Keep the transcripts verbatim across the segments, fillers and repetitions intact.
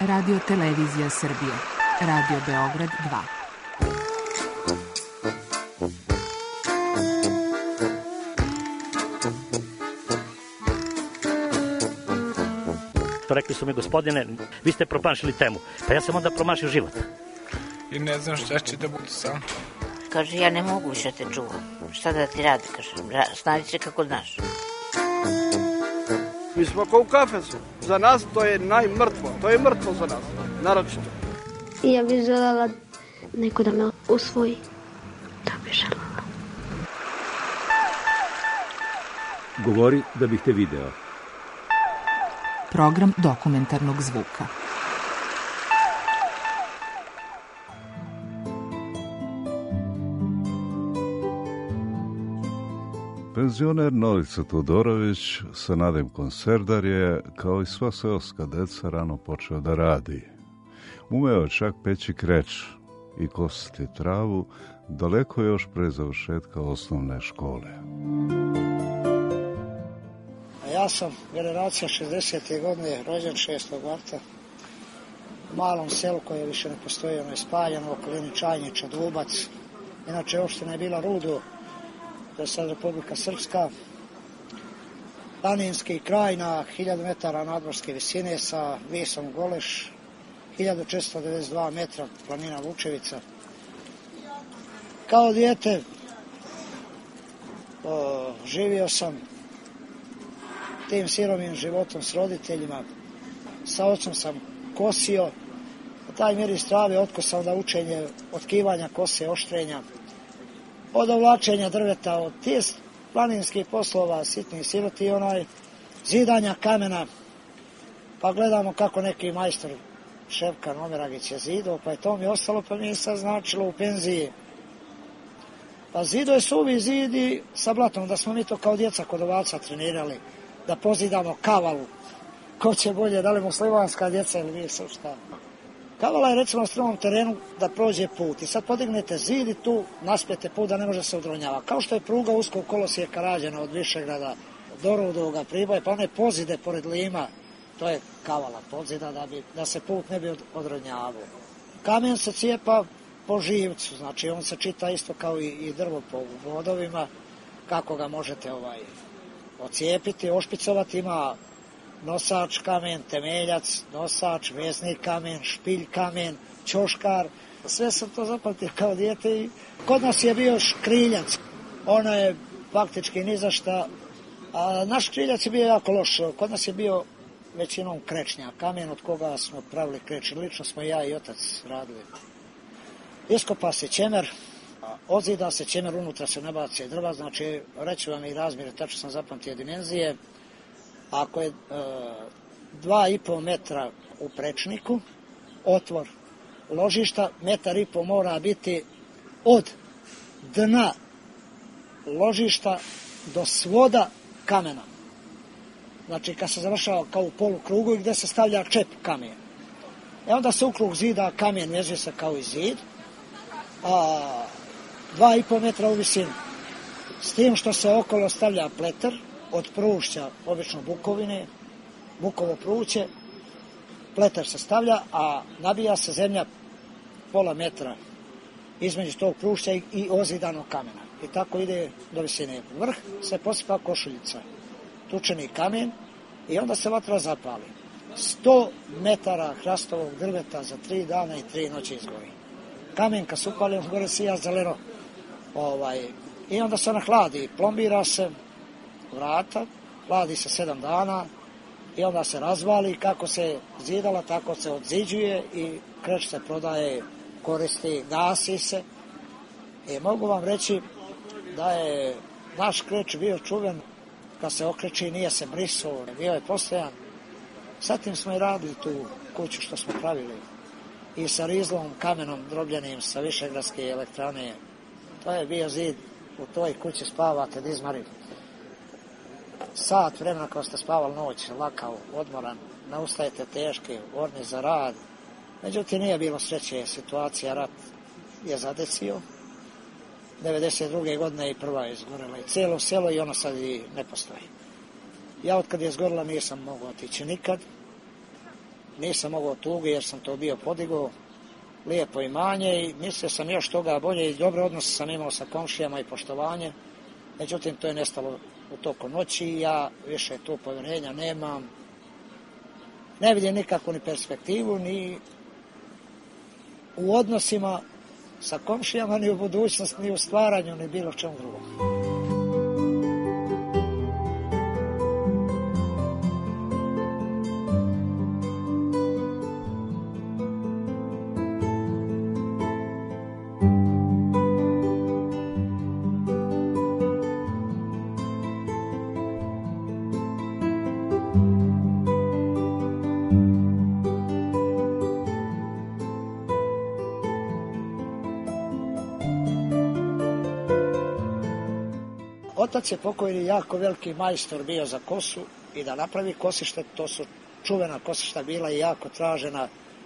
Radio Televizija Srbije. Radio Beograd dva. Rekli su mi, gospodine, vi ste promašili temu. Pa ja sam onda promašio život. I ne znam šta će da budu sam. Kaže, ja ne mogu više te čuvam. Šta da ti radi, kaže, snađi se kako znaš. Mi smo kao u kafesu. Za nas to je najmrtvo. To je mrtvo za nas, naročito. I ja bih željela neko da me usvoji. Da bih željela. Govori da bih te video. Program dokumentarnog zvuka. Penzioner Novica Todorović sa nadimkom Serdar je, kao i sva seoska deca, rano počeo da radi. Umeo čak peći kreč i kositi travu, daleko još pre završetka osnovne škole. Ja sam generacija šezdesete godine, rođen šestog marta, u malom selu koje više ne postoji, ono je spaljeno, u okolini Čajnića, Dubac. Inače, opština je bila Rudo, to je sad Republika Srpska. Planinski kraj na hiljadu metara nadmorske visine sa visom Goleš, hiljadu četiristo devedeset dva metra planina Vučevica. Kao dijete o, živio sam tim sirovim životom s roditeljima. Sa ocom sam kosio, a taj miris trave otkosao da učenje otkivanja kose, oštrenja, od ovlačenja drveta, od tih planinskih poslova, sitnih siroti, onaj zidanja kamena. Pa gledamo kako neki majstor Ševka Nomeragić je zidao, pa je to mi ostalo, pa mi je sad značilo u penziji. Pa zido je suvi zidi sa blatom, da smo mi to kao djeca kod ovaca trenirali, da pozidamo kavalu. Ko će bolje, da li muslimanska djeca ili mi su šta. Kavala je recimo na stromom terenu da prođe put i sad podignete zid i tu naspijete put da ne može se odronjava. Kao što je pruga uskog kolosijeka rađena od Višegrada do Rudoga Priboja, pa one pozide pored Lima, to je kavala pozida da, bi, da se put ne bi odronjavao. Kamen se cijepa po živcu, znači on se čita isto kao i, i drvo po vodovima, kako ga možete ovaj ocijepiti, ošpicovati, ima nosač kamen, temeljac, nosač, veznik kamen, špilj kamen, ćoškar. Sve sam to zapamtio kao dijete i kod nas je bio škriljac. Ono je faktički ni za šta. A naš škriljac je bio jako loš. Kod nas je bio većinom krečnja kamen od koga smo pravili kreč. Lično smo ja i otac radili. Iskopa se čemer, odzida se čemer, unutra se nabaci drva, znači reću vam i razmjere, tačno sam zapamtio dimenzije. Ako je e, dva i po metra u prečniku, otvor ložišta, metar i po mora biti od dna ložišta do svoda kamena. Znači kad se završava kao u polukrugu i gde se stavlja čep kamen. E onda se u krug zida kamen vezuje se kao i zid, a dva i po metra u visinu. S tim što se okolo stavlja pleter, od prušća, obično bukovine, bukovo pruće, pleter se stavlja, a nabija se zemlja pola metra između tog prušća i, i ozidanog kamena. I tako ide do visine. Vrh se posipa košuljica, tučeni kamen i onda se vatra zapali. sto metara hrastovog drveta za tri dana i tri noći izgori. Kamen kad se upali, on gore sija zeleno. Ovaj, I onda se ona hladi, plombira se, vrata, hladi se sedam dana i onda se razvali, kako se zidala, tako se odziđuje i kreć se prodaje, koristi, gasi se. I mogu vam reći da je naš kreć bio čuven, kad se okreći nije se brisao, bio je postojan. Zatim smo i radili tu kuću što smo pravili i sa rizlom, kamenom drobljenim sa Višegradske elektrane. To je bio zid, u toj kući spavate dizmari. Sat vremena kao ste spavali noć, lakav, odmoran, naustajete teški, orni za rad. Međutim, nije bilo sreće, situacija, rat je zadesio. devedeset druge godine i prva je izgorela i cijelo selo i ono sad i ne postoji. Ja od kad je izgorela nisam mogao otići nikad. nisam mogao tuge jer sam to bio podigao, lijepo imanje i mislio sam još toga bolje i dobre odnose sam imao sa komšijama i poštovanje. Međutim, to je nestalo u toku noći i ja više tu povjerenja nemam. Ne vidim nikakvu ni perspektivu, ni u odnosima sa komšijama, ni u budućnosti, ni u stvaranju, ni bilo čemu drugom. Otac je pokojni jako veliki majstor bio za kosu i da napravi kosište, to su čuvena kosišta bila i jako tražena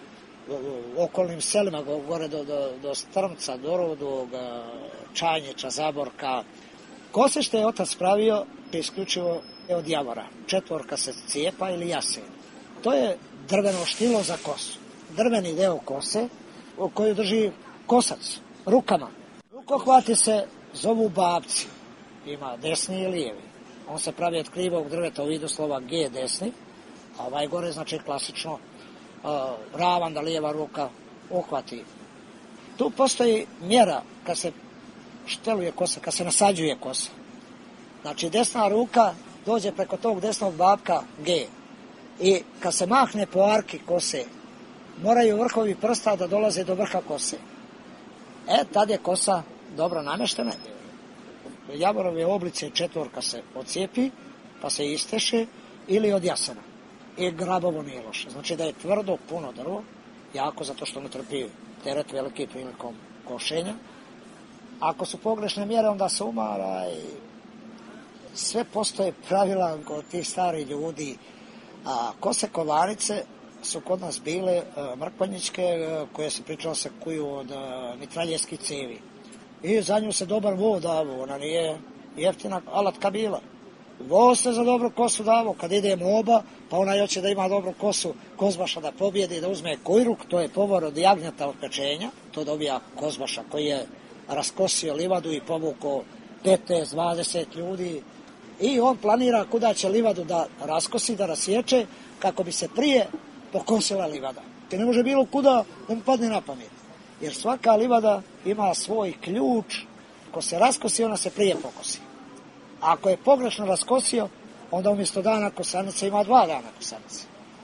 u okolnim selima, gore do, do, do Strmca, Dorodog, Čanjića, Zaborka. Kosište je otac pravio isključivo od javora. Četvorka se cijepa ili jasen. To je drveno štilo za kosu. Drveni deo kose u koju drži kosac rukama. Rukohvati se zovu babci. Ima desni i lijevi. On se pravi od krivog drveta u vidu slova G desni, a ovaj gore znači klasično uh, ravan da lijeva ruka uhvati. Tu postoji mjera kad se šteluje kosa, kad se nasađuje kosa. Znači desna ruka dođe preko tog desnog babka G i kad se mahne po arki kose, moraju vrhovi prsta da dolaze do vrha kose. E, tad je kosa dobro nameštena. Javorove oblice četvorka se ocijepi, pa se isteše ili od jasena. I grabovo nije loše. Znači da je tvrdo, puno drvo, jako zato što mu trpi teret veliki prilikom košenja. Ako su pogrešne mjere, onda se umara i sve postoje pravila kod tih starih ljudi. A kose kovanice su kod nas bile a, mrkvanjičke, a, koje se pričalo se kuju od a, mitraljeskih cevi. I za nju se dobar vo davo, ona nije jeftina alatka bila. Vo se za dobru kosu davo, kad idemo oba, pa ona hoće da ima dobru kosu, kozbaša da pobjedi, da uzme kujruk, to je povor od jagnjeta od pečenja, to dobija kozbaša koji je raskosio livadu i povukao petnaest dvadeset ljudi. I on planira kuda će livadu da raskosi, da rasječe, kako bi se prije pokosila livada. Te ne može bilo kuda da mu padne na pamet. Jer svaka livada ima svoj ključ, ko se raskosi, ona se prije pokosi. A ako je pogrešno raskosio, onda umjesto dana kosanice ima dva dana kosanice.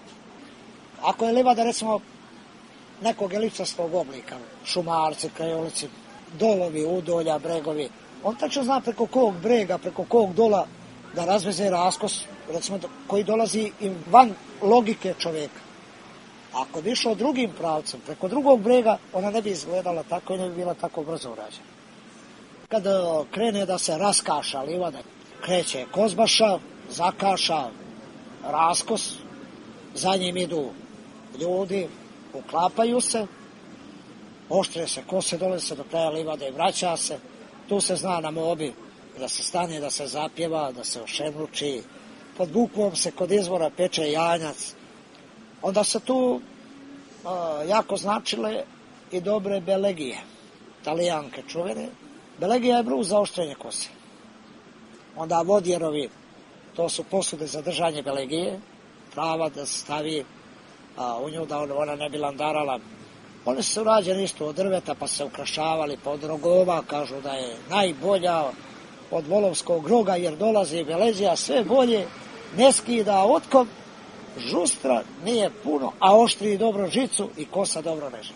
Ako je livada, recimo, nekog elipsastog oblika, šumarci, krajolici, dolovi, udolja, bregovi, on tačno zna preko kog brega, preko kog dola da razveze raskos, recimo, koji dolazi i van logike čovjeka. Ako bi išao drugim pravcem, preko drugog brega, ona ne bi izgledala tako i ne bi bila tako brzo urađena. Kada krene da se raskaša livada, kreće kozbaša, zakaša, raskos, za njim idu ljudi, uklapaju se, oštre se kose, dolazi se do kraja livade i vraća se. Tu se zna na mobi da se stane, da se zapjeva, da se ošemruči. Pod bukvom se kod izvora peče janjac. Onda se tu a, jako značile i dobre belegije, talijanke čuvene. Belegija je bruz za oštrenje kose. Onda vodjerovi, to su posude za držanje belegije, prava da se stavi a, u nju da ona ne bi landarala. One su rađene isto od drveta, pa se ukrašavali, pa od rogova, kažu da je najbolja od volovskog roga, jer dolazi beleđija sve bolje, ne skida otkom, žustra nije puno, a oštri dobro žicu i kosa dobro reže.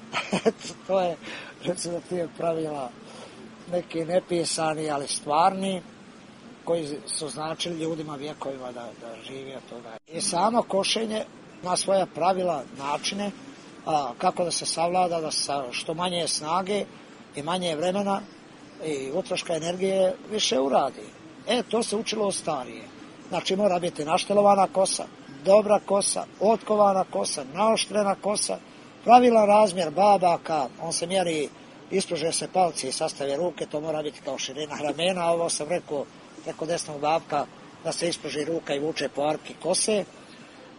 To je, recimo, tije pravila neki nepisani, ali stvarni, koji su značili ljudima vjekovima da, da živi od toga. I samo košenje ima svoja pravila, načine, a, kako da se savlada, da sa što manje snage i manje vremena i utroška energije više uradi. E, to se učilo od starije. Znači, mora biti naštelovana kosa, dobra kosa, otkovana kosa, naoštrena kosa, pravilan razmjer babaka, on se mjeri, ispruže se palci i sastave ruke, to mora biti kao širina ramena, ovo sam rekao preko desnog babka da se ispruži ruka i vuče po arki kose.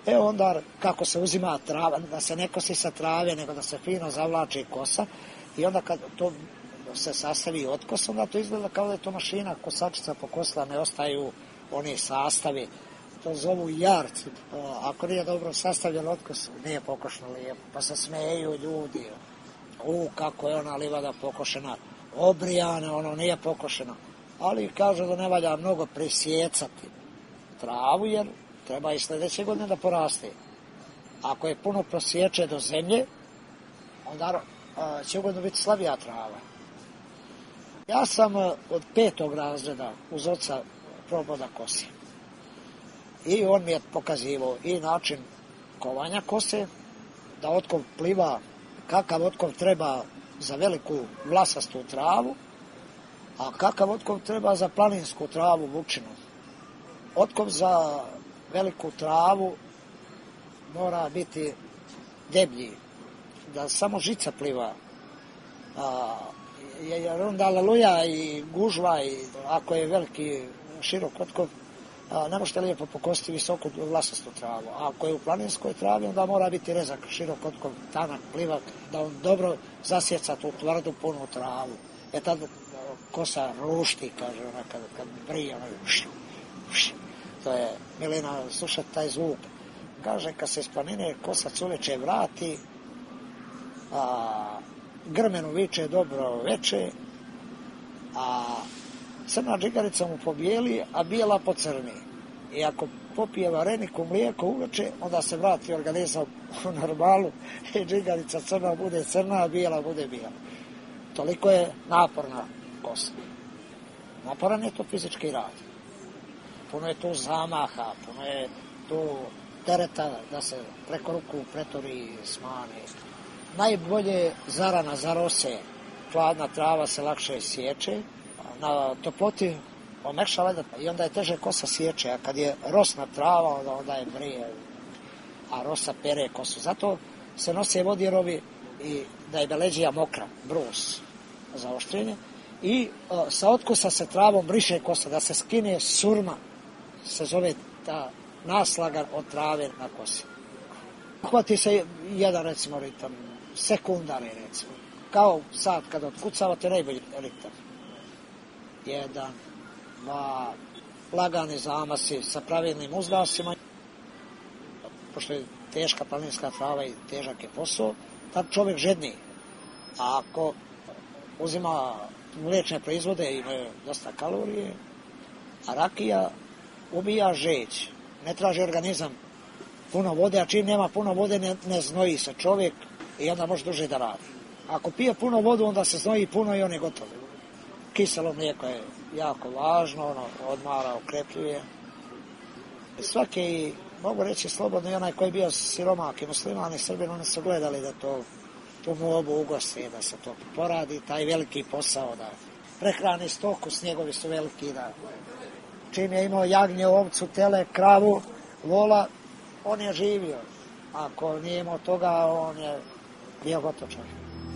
E onda kako se uzima trava, da se ne kosi sa trave, nego da se fino zavlači kosa i onda kad to se sastavi otkos, onda to izgleda kao da je to mašina kosačica pokosila, ne ostaju oni sastavi. To zovu jarci. Ako nije dobro sastavljen otkos, nije pokošno lijepo. Pa se smeju ljudi. U, kako je ona livada pokošena. Obrijana, ono nije pokošena. Ali kažu da ne valja mnogo prisjecati travu, jer treba i sljedeće godine da poraste. Ako je puno prosječe do zemlje, onda a, će ugodno biti slabija trava. Ja sam od petog razreda uz oca probao da kosim. I on mi je pokazivao i način kovanja kose, da otkov pliva, kakav otkov treba za veliku vlasastu travu, a kakav otkov treba za planinsku travu, vučinu. Otkov za veliku travu mora biti deblji, da samo žica pliva. A, jer onda laluja i gužva, i ako je veliki širok otkov, a, ne možete lijepo pokositi visoku vlasastu travu. A ako je u planinskoj travi, onda mora biti rezak, širok otkov, tanak, plivak, da on dobro zasjeca tu tvrdu, punu travu. E tad kosa rušti, kaže ona, kad, kad brije, ona, vš, vš. To je milina slušati taj zvuk. Kaže, kad se iz planine kosa culeče vrati, a, grmenu viče dobro veče, a crna džigarica mu pobijeli, a bijela pocrni. I ako popije vareniku, mlijeko uveče, onda se vrati organizam u normalu i džigarica crna bude crna, a bijela bude bijela. Toliko je naporna kosa. Naporan je to fizički rad. Puno je tu zamaha, puno je tu tereta da se preko ruku pretori smane. Najbolje zarana zarose, hladna trava se lakše sječe, na toploti omekša leda i onda je teže kosa sječe, a kad je rosna trava, onda, onda je brije, a rosa pere kosu. Zato se nose vodirovi i da je beleđija mokra, brus za oštrenje, i o, sa otkusa se travom briše kosa, da se skine surma, se zove ta naslaga od trave na kosi. Hvati se jedan, recimo, ritam, sekundarni, recimo, kao sad kad otkucavate najbolji ritam. Jedan, dva, lagani zamasi sa pravilnim uzdasima. Pošto je teška planinska trava i težak je posao, tad čovjek žedni. A ako uzima mliječne proizvode, imaju dosta kalorije, a rakija ubija žeć. Ne traži organizam puno vode, a čim nema puno vode ne, ne znoji se čovjek i onda može duže da radi. Ako pije puno vodu, onda se znoji puno i on je gotov. Kiselo mlijeko je jako važno, ono odmara, okrepljuje. Svaki, mogu reći slobodno, i onaj koji je bio siromak i musliman i Srbin, oni su gledali da to tu mobu ugosti, da se to poradi, taj veliki posao, da prehrani stoku, snjegovi su veliki, da čim je imao jagnje, ovcu, tele, kravu, vola, on je živio. Ako nije imao toga, on je bio gotov čovjek.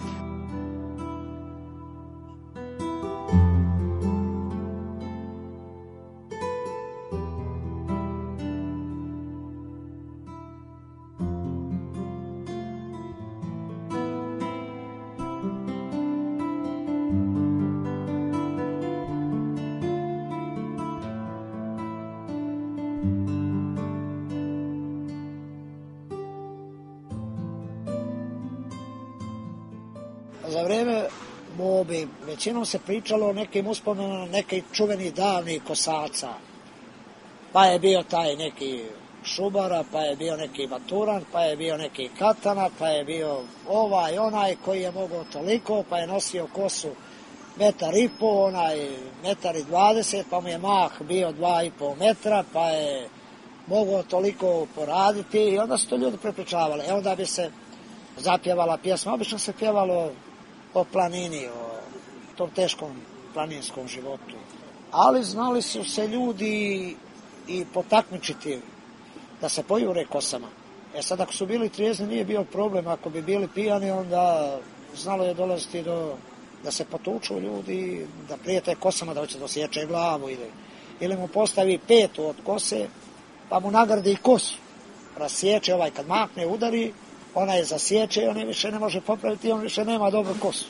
Za vrijeme mobi većinom se pričalo o nekim uspomenama nekih čuvenih davnih kosaca. Pa je bio taj neki Šubara, pa je bio neki Baturan, pa je bio neki Katana, pa je bio ovaj, onaj koji je mogao toliko, pa je nosio kosu metar i po, onaj metar i dvadeset, pa mu je mah bio dva i po metra, pa je mogao toliko poraditi i onda su to ljudi prepričavali. E onda bi se zapjevala pjesma, obično se pjevalo o planini, o tom teškom planinskom životu. Ali znali su se ljudi i potakmičiti da se pojure kosama. E sad, ako su bili trijezni, nije bio problem. Ako bi bili pijani, onda znalo je dolaziti do da se potuču ljudi, da prijete kosama, da hoće da sječe glavu ili, ili mu postavi petu od kose, pa mu nagradi kosu. rasječe, ovaj kad makne, udari, ona je zasječe i on je više ne može popraviti i on više nema dobru kosu.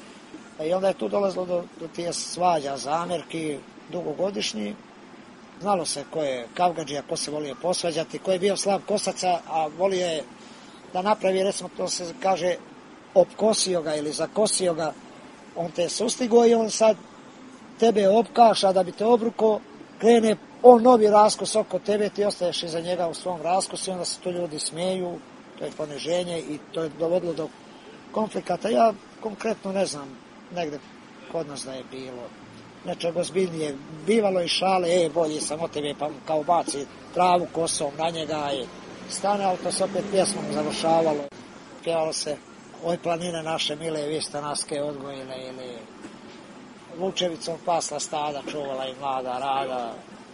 I onda je tu dolazilo do, do tije svađa, zamjerki, dugogodišnji. Znalo se ko je kavgadžija, ko se volio posvađati, ko je bio slab kosaca, a volio je da napravi, recimo to se kaže, opkosio ga ili zakosio ga, on te sustigo i on sad tebe opkaša da bi te obruko, krene on novi raskos oko tebe, ti ostaješ iza njega u svom raskosu i onda se tu ljudi smeju, to je poniženje i to je dovodilo do konflikata. Ja konkretno ne znam, negde kod nas da je bilo nečeg ozbiljnije. Bivalo i šale, e, bolji sam od tebe, pa kao baci travu kosom na njega i stane, ali to se opet pjesmom završavalo. Pjevalo se, oj planine naše mile, vi ste naske odgojile, ili Vučevicom pasla stada, čuvala i mlada rada.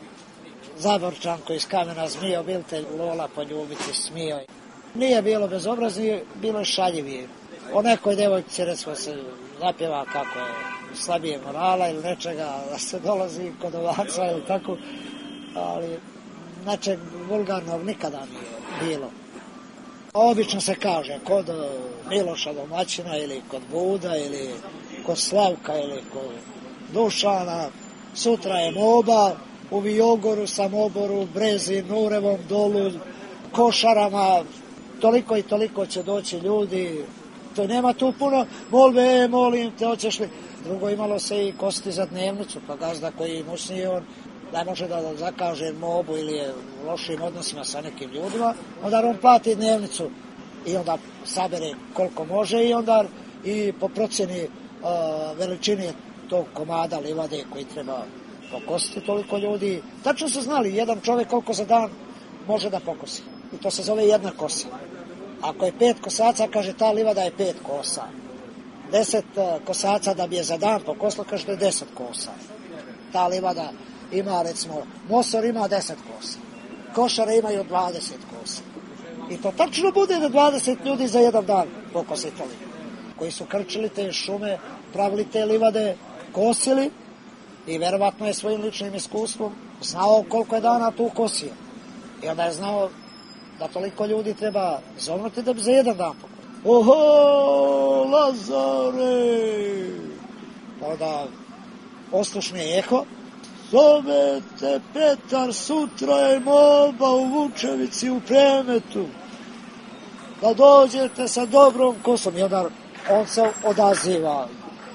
Zaborčanko iz kamena zmijo, bil te Lola poljubiti smio. Nije bilo bezobrazni, bilo je šaljivije. O nekoj devojci, recimo, se zapjeva kako je slabije morala ili nečega, da se dolazi kod ovaca ili tako, ali nečeg vulgarnog nikada nije bilo. Obično se kaže kod Miloša domaćina ili kod Buda ili kod Slavka ili kod Dušana, sutra je moba, u Vijogoru, Samoboru, Brezi, Nurevom, Dolu, Košarama, toliko i toliko će doći ljudi, to nema tu puno molbe, e, molim te, hoćeš li. Drugo, imalo se i kosti za dnevnicu, pa gazda koji imusnije, on ne može da zakaže mobu ili je u lošim odnosima sa nekim ljudima, onda on plati dnevnicu i onda sabere koliko može i onda i po procjeni uh, veličini tog komada livade koji treba pokositi toliko ljudi. Tačno su znali jedan čovjek koliko za dan može da pokosi. I to se zove jedna kosa. Ako je pet kosaca, kaže ta livada je pet kosa. Deset kosaca da bi je za dan pokosilo, kaže da je deset kosa. Ta livada ima, recimo, Mosor ima deset kosa. Košare imaju dvadeset kosa. I to tačno bude da dvadeset ljudi za jedan dan pokositali. Koji su krčili te šume, pravili te livade, kosili i verovatno je svojim ličnim iskustvom znao koliko je dana tu kosio. I onda je znao da toliko ljudi treba zovnuti da bi za jedan dan pokosio. Oho, Lazare! Onda oslušni eho. Zovete Petar, sutra je moba u Vučevici u Premetu. Da dođete sa dobrom kosom. I onda on se odaziva.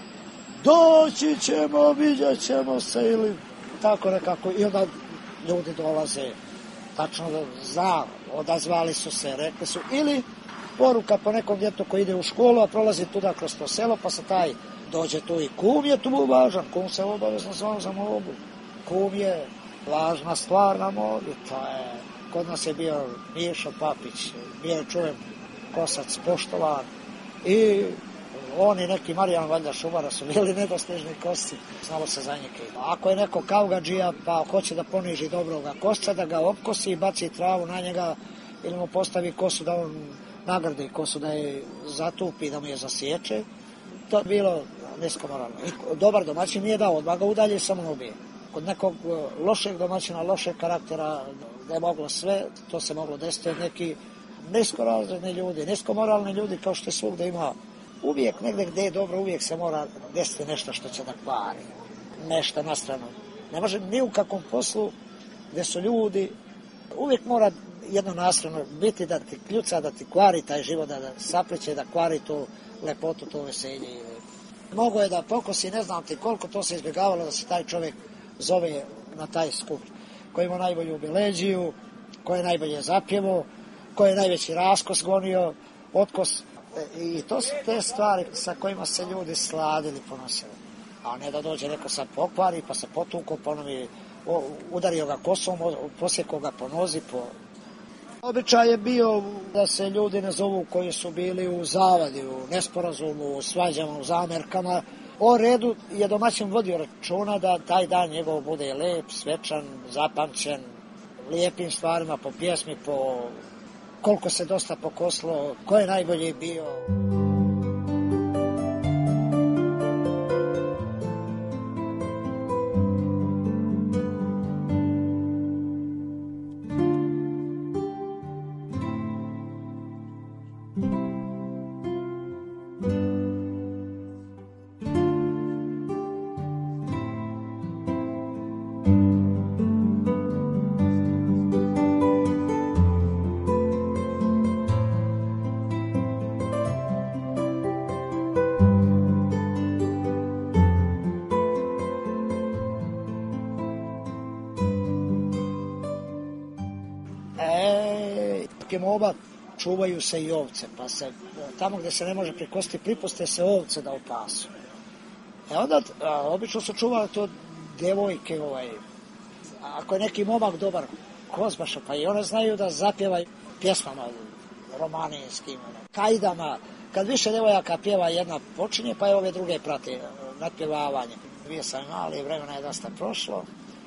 Doći ćemo, vidjet ćemo se ili tako nekako. I onda ljudi dolaze. Tačno da zna, odazvali su se, rekli su. Ili poruka po nekom djetu koji ide u školu, a prolazi tuda kroz to selo, pa se taj dođe tu i kum je tu važan. Kum se obavezno zvao za mobu. Kum je važna stvar na mobi. To je, kod nas je bio Mišo Papić, bio je čuven kosac, poštovan. I oni neki Marijan valjda Šumara su bili nedostižni kosci, znalo se za njike. Ako je neko kavgadžija pa hoće da poniži dobroga kosca, da ga opkosi i baci travu na njega ili mu postavi kosu da on nagradi kosu, da je zatupi, da mu je zasječe, to je bilo nisko moralno. I dobar domaćin nije dao, odmah ga udalje i samo ubije. Kod nekog lošeg domaćina, lošeg karaktera, da je moglo sve, to se moglo desiti od neki niskorazredni ljudi, niskomoralni ljudi, kao što je svugde ima. Uvijek negdje gdje je dobro, uvijek se mora desiti nešto što će da kvari, nešto na stranu. Ne može ni u kakvom poslu gdje su ljudi, uvijek mora jedno nastrano biti da ti kljuca, da ti kvari taj život, da, da sapliče, da kvari tu lepotu, to veselje. Mogo je da pokosi, ne znam ti koliko, to se izbjegavalo da se taj čovjek zove na taj skup, koji ima najbolju obileđiju, koji je najbolje zapjevo, koji je najveći raskos gonio, otkos. I to su te stvari sa kojima se ljudi sladili, ponosili. A ne da dođe neko sad pokvari, pa se potuko, ponovi, udario ga kosom, posjekao ga po nozi. Po... Običaj je bio da se ljudi ne zovu koji su bili u zavadi, u nesporazumu, u svađama, u zamerkama. O redu je domaćin vodio računa da taj dan njegov bude lep, svečan, zapamćen, lijepim stvarima, po pjesmi, po koliko se dosta pokoslo, ko je najbolji bio. koke moba, čuvaju se i ovce, pa se tamo gdje se ne može prikositi pripuste se ovce da opasu. E onda, a, obično su čuvali to djevojke, ovaj, ako je neki momak dobar kozbaša, pa i one znaju da zapjevaju pjesmama romaninskim, kajdama. Kad više djevojaka pjeva, jedna počinje, pa je ove druge prate natpjevavanje. Bio sam mali, vremena je dosta prošlo,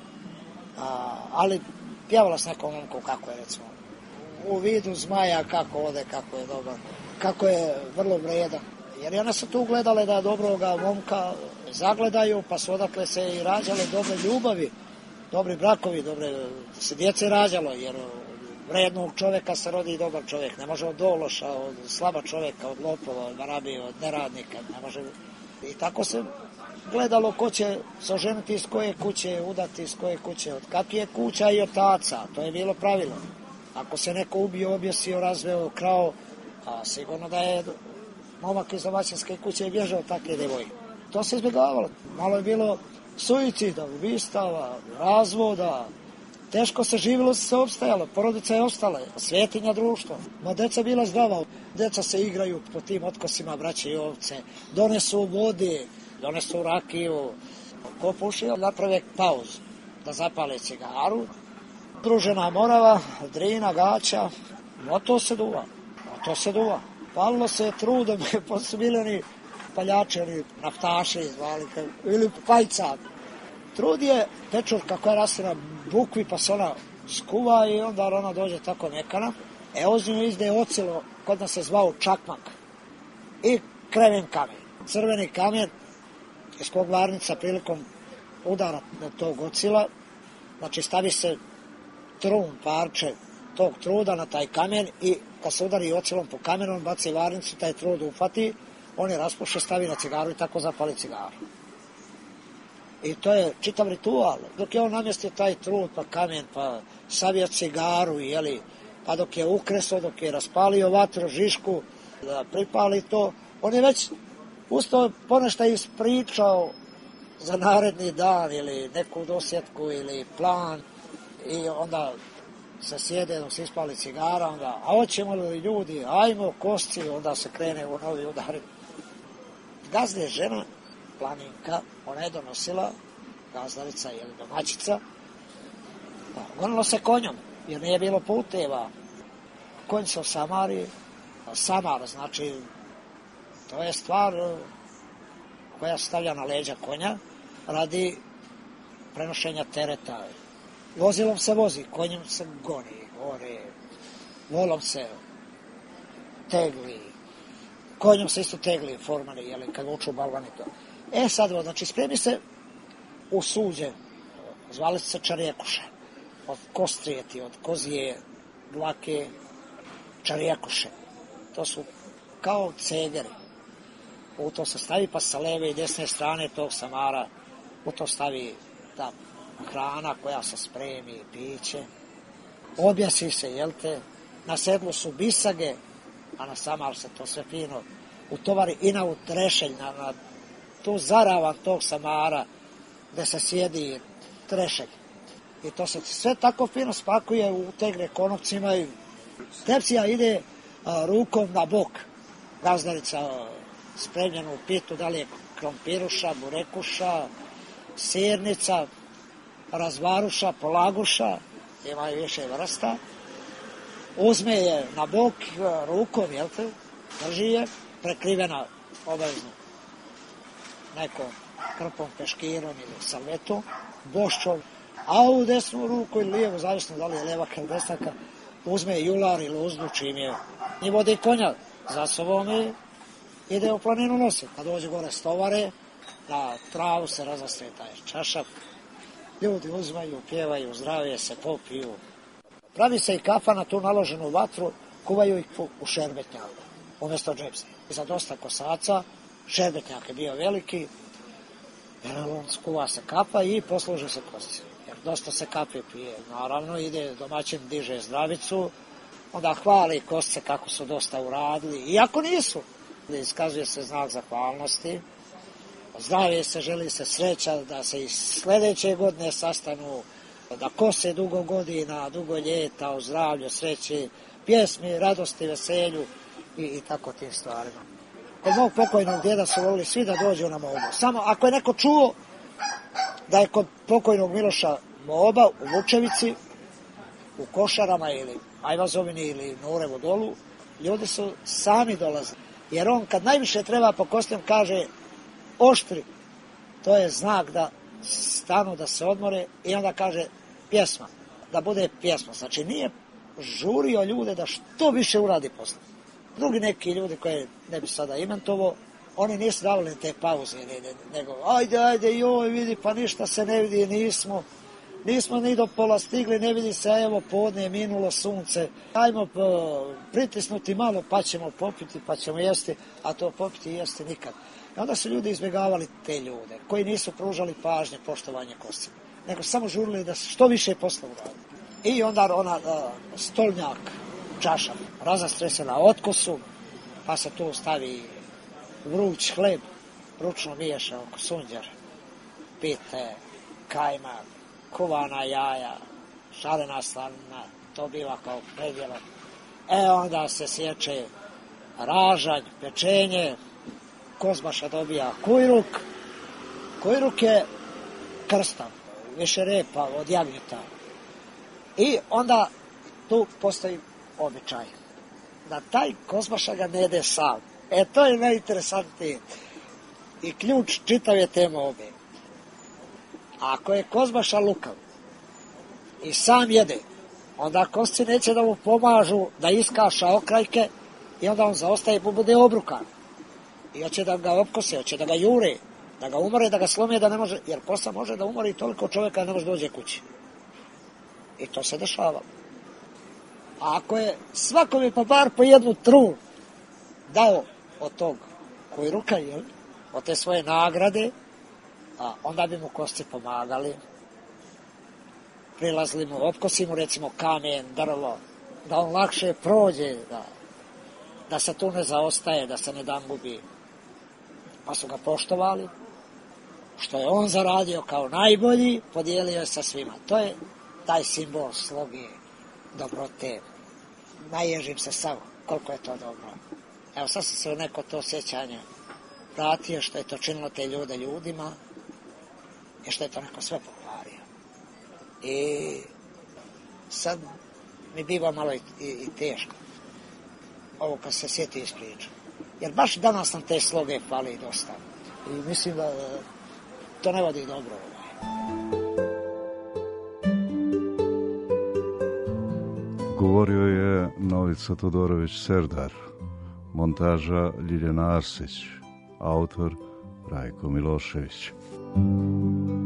a, ali pjevala s nekom momkom kako je, recimo, u vidu zmaja, kako ode, kako je dobar, kako je vrlo vredan. Jer one su tu gledale da dobroga momka zagledaju, pa su odakle se i rađale dobre ljubavi, dobri brakovi, dobre se djece rađalo, jer vrednog čovjeka se rodi i dobar čovjek. Ne može od dološa, od slaba čovjeka, od lopova, od varabije, od neradnika. Ne može. I tako se gledalo ko će se oženiti iz koje kuće, udati iz koje kuće, od kakve kuća i od taca. To je bilo pravilo. Ako se neko ubio, objesio, razveo, krao, a sigurno da je momak iz domaćinske kuće bježao takve djevojke. To se izbjegavalo. Malo je bilo suicida, ubistava, razvoda. Teško se živjelo, se opstajalo, porodica je ostala, svetinja društva. Ma deca bila zdrava, deca se igraju po tim otkosima, braće i ovce, donesu vode, donesu rakiju. Ko puši, naprave pauzu, da zapale cigaru. Družena morava, drina, gaća, moto se duva, moto se duva. Palilo se trudom, pa su bili oni paljači, oni naftaši, zvali, ili pajca. Trud je pečurka koja raste na bukvi, pa se ona skuva i onda ona dođe tako mekana. E, ozimno izde ocilo, kod nas se zvao čakmak. I kreven kamen, crveni kamen, iz kog varnica prilikom udara na tog ocila, znači stavi se trun, parče tog truda na taj kamen i kad se udari ocilom po kamenu, on baci varnicu, taj trud ufati, on je raspuše, stavi na cigaru i tako zapali cigaru. I to je čitav ritual. Dok je on namjestio taj trud, pa kamen, pa savio cigaru, jeli, pa dok je ukreso, dok je raspalio vatru, žišku, da pripali to, on je već ustao ponešta ispričao za naredni dan ili neku dosjetku ili plan i onda se sjede dok se ispali cigara, onda, a hoćemo li ljudi, ajmo kosci, onda se krene u novi udar. Gazda je žena, planinka, ona je donosila, gazdarica ili domaćica, gonilo se konjom, jer nije bilo puteva. Konj se osamari, samar, znači, to je stvar koja se stavlja na leđa konja radi prenošenja tereta. Vozilom se vozi, konjem se goni, gore, volom se tegli, konjom se isto tegli, formani, jeli, kad uču balvani to. E sad, znači, spremi se u suđe, zvali se čarijekuše, od kostrijeti, od kozije, dlake, čarijekuše. To su kao cegeri. U to se stavi, pa sa leve i desne strane tog samara, u to stavi ta hrana koja se spremi, piće. Objasi se, jel te, na sedlu su bisage, a na samar se to sve fino utovari i na utrešelj, na, na tu zaravan tog samara gde se sjedi trešelj. I to se sve tako fino spakuje, utegne konopcima i tepsija ide a, rukom na bok. Gazdarica spremljena u pitu, da li je krompiruša, burekuša, sirnica, razvaruša, polaguša, imaju više vrsta. Uzme je na bok rukom, jel te, drži je, prekrivena obavezno nekom krpom, peškirom ili salvetom, boščom, a u desnu ruku ili lijevu, zavisno da li je levaka ili desnaka, uzme jular ili uzdu čim je i vodi konja za sobom i ide u planinu nosi. Kad dođe gore stovare, na travu se razastre taj čašak, ljudi uzmaju, pjevaju, zdravije se, popiju. Pravi se i kafa na tu naloženu vatru, kuvaju ih u šerbetnjaku, umjesto džepsa. Za dosta kosaca, šerbetnjak je bio veliki, skuva se kafa i posluže se kosti. Jer dosta se kafe pije. Naravno, ide domaćin, diže zdravicu, onda hvali kosce kako su dosta uradili. Iako nisu, iskazuje se znak zahvalnosti, zdravije se, želi se sreća, da se i sljedeće godine sastanu da kose dugo godina, dugo ljeta, o zdravlju, sreći, pjesmi, radosti, veselju i, i tako tim stvarima. Kod mog pokojnog djeda su volili svi da dođu na molbu. Samo ako je neko čuo da je kod pokojnog Miloša molba u Vučevici, u Košarama ili Ajvazovini ili Nurevu dolu, ljudi su sami dolazili. Jer on kad najviše treba po kostima kaže oštri, to je znak da stanu, da se odmore i onda kaže pjesma, da bude pjesma. Znači nije žurio ljude da što više uradi posle. Drugi neki ljudi koje ne bi sada imentovo, oni nisu davali te pauze, nego ajde, ajde, joj, vidi, pa ništa se ne vidi, nismo, nismo ni do pola stigli, ne vidi se, evo, podne je minulo sunce, ajmo pritisnuti malo, pa ćemo popiti, pa ćemo jesti, a to popiti i jesti nikad. I onda su ljudi izbjegavali te ljude, koji nisu pružali pažnje, poštovanje kostima, nego samo žurili da se što više posla uradi. I onda ona stolnjak, čaša, razastre se na otkosu, pa se tu stavi vruć hleb, ručno miješa oko sunđer, pite, kajma, kuvana jaja, šarena slanina, to biva kao predjelo. E onda se sječe ražanj, pečenje, Kozbaša dobija kujruk. Kujruk je krstan, više repa od jagnjeta. I onda tu postoji običaj da taj Kozbaša ga ne jede sam. E to je najinteresantnije i ključ čitave teme obe. Ako je Kozbaša lukav i sam jede, onda kosci neće da mu pomažu da iskaša okrajke i onda on zaostaje pa bude obrukan. I hoće da ga opkose, hoće da ga jure, da ga umore, da ga slome, da ne može, jer kosa može da umori toliko čovjeka da ne može dođe kući. I to se dešava. A ako je svakome pa bar po jednu trun dao od tog koji ruka, jel, od te svoje nagrade, a onda bi mu kosci pomagali. Prilazili mu, opkosimo recimo kamen, drvo, da on lakše prođe, da, da se tu ne zaostaje, da se ne dangubi. Pa su ga poštovali, što je on zaradio kao najbolji, podijelio je sa svima. To je taj simbol sloge, dobrote. Naježim se samo koliko je to dobro. Evo sad sam se u neko to sjećanje vratio, što je to činilo te ljude ljudima i što je to neko sve pokvario. I sad mi biva malo i, i, i teško ovo kad se sjeti ispriča. Jer baš danas nam te sloge fali dosta. I mislim da to ne vodi dobro. Govorio je Novica Todorović Serdar, montaža Ljiljana Arsić, autor Rajko Milošević.